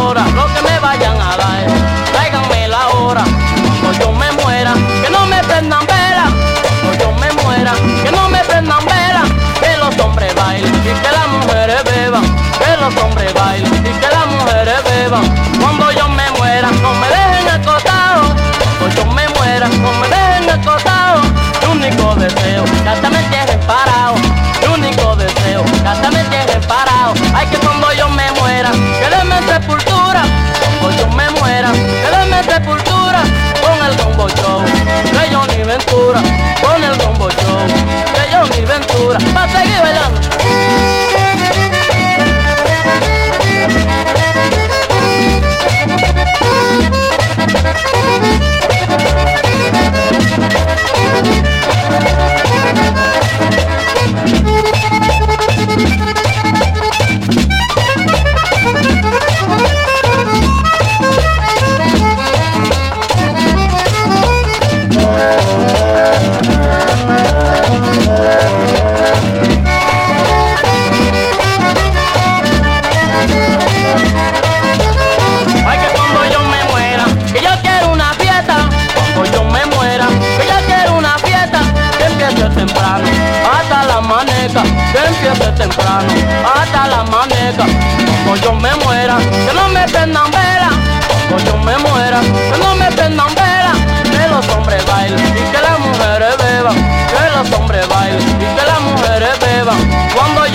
hora, lo que me vayan a dar, tráiganme la hora. Cuando yo me muera, que no me prendan vela. Cuando yo me muera, que no me prendan vela. Que los hombres bailen y que las mujeres beban. Que los hombres bailen y que las mujeres beban. Cuando yo me muera, no me dejen acostado. Cuando yo me muera, no me dejen acostado. Mi único deseo, que hasta me entierren parado. Mi único deseo, que hasta me entierren parado. Ay, que cuando yo me muera, quédeme en sepultura. Cuando yo me muera, quédeme en sepultura. Con el Combo Show de Johnny Ventura. Con el Combo Show de Johnny Ventura. Pa' seguir bailando. Hasta la maneca, que empiece temprano, hasta la maneca. Cuando yo me muera, que no me prendan vela. Cuando yo me muera, que no me prendan vela. Que los hombres bailen y que las mujeres beban. Que los hombres bailen y que las mujeres beban. Cuando